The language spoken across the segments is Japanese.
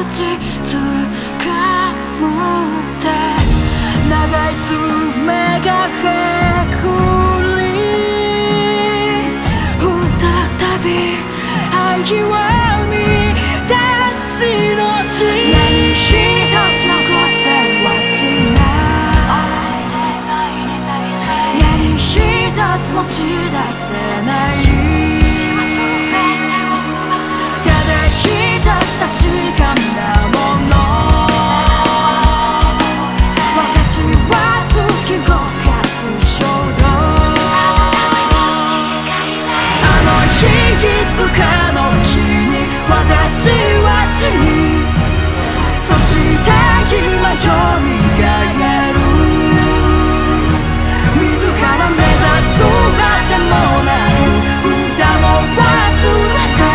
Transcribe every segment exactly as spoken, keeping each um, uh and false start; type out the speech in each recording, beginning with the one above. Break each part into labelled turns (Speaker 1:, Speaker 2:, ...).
Speaker 1: ちつかむって長い爪がへくり再び愛を生み出す命何一つ残せはしない何一つ持ち出せない確かなもの私は突き動かす衝動あの日いつかの日に私は死にそして今よみがえる自ら目指すあてもなく歌も忘れて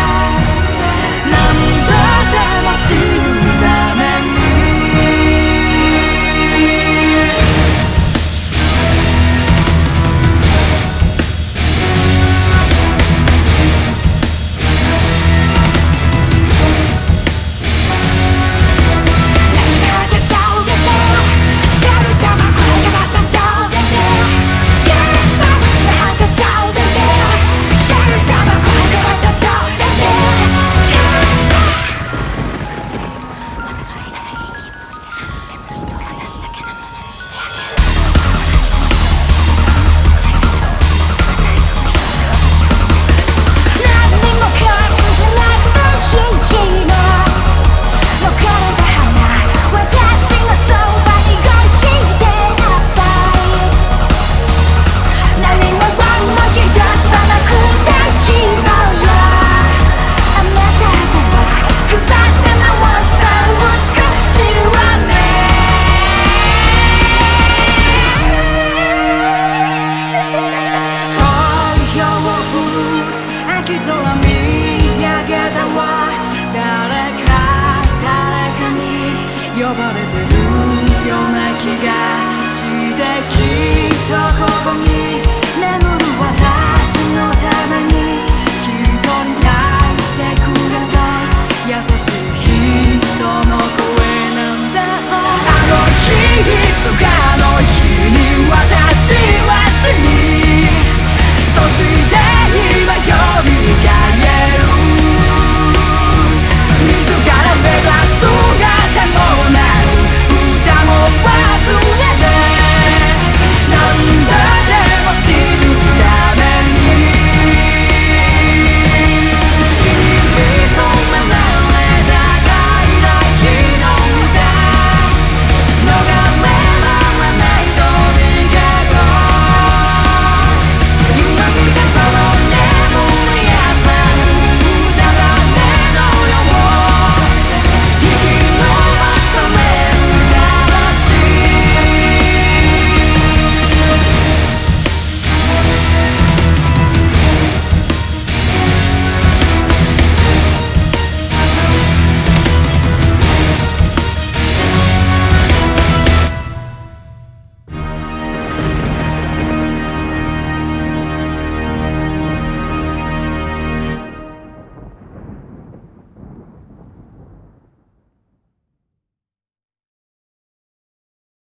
Speaker 1: 死ぬために呼ばれてるような気がしてきっとここに